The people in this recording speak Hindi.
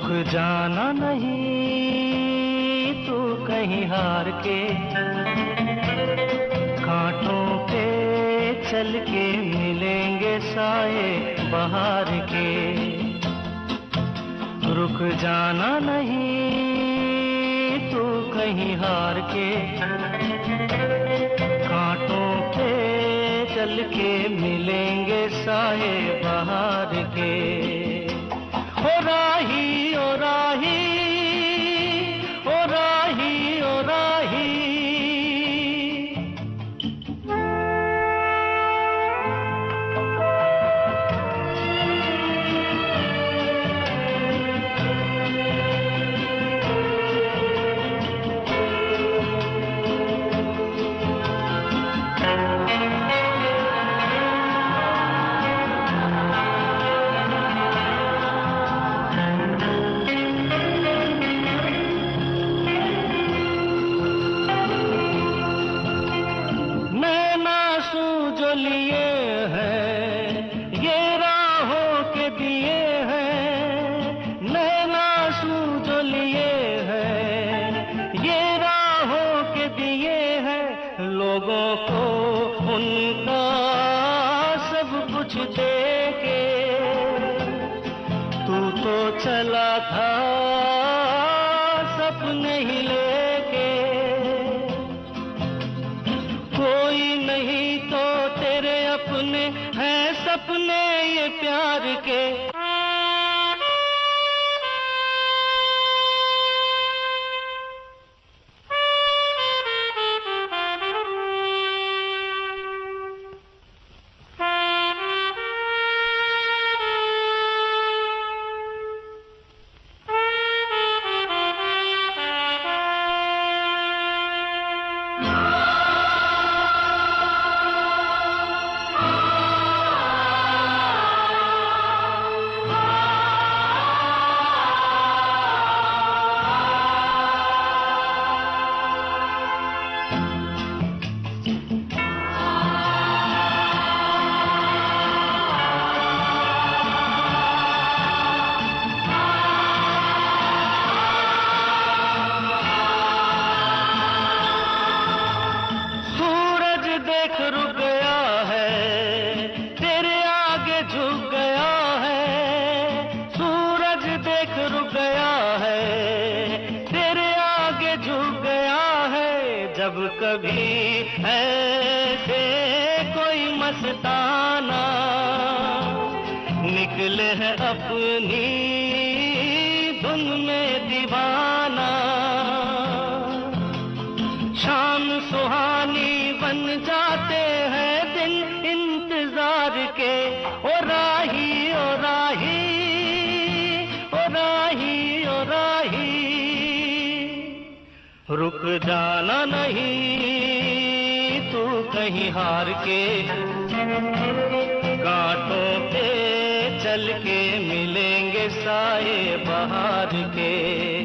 जाना नहीं तू कहीं हार के, कांटों पे चल के मिलेंगे साए बहार के। रुक जाना नहीं तू कहीं हार के, कांटों पे चल के मिलेंगे साए बहार के। ओ राही ओ राही ओ राही ओ राही। जो लिए हैं ये राहों के दिए हैं, नैना आंसू जो लिए हैं ये राहों के दिए हैं। लोगों को उनका सब कुछ दे के तू तो चला था सपने ही लेके। कोई नहीं तो तेरे अपने हैं सपने ये प्यार के। देख रुक गया है तेरे आगे झुक गया है। सूरज देख रुक गया है तेरे आगे झुक गया है। जब कभी ऐसे कोई मस्ताना निकले है अपनी धुन में दीवाना, शाम सुहानी बन जाते हैं दिन इंतजार के। ओ राही ओ राही ओ राही ओ राही। रुक जाना नहीं तू कहीं हार के, कांटों पे चल के मिलेंगे साए बहार के।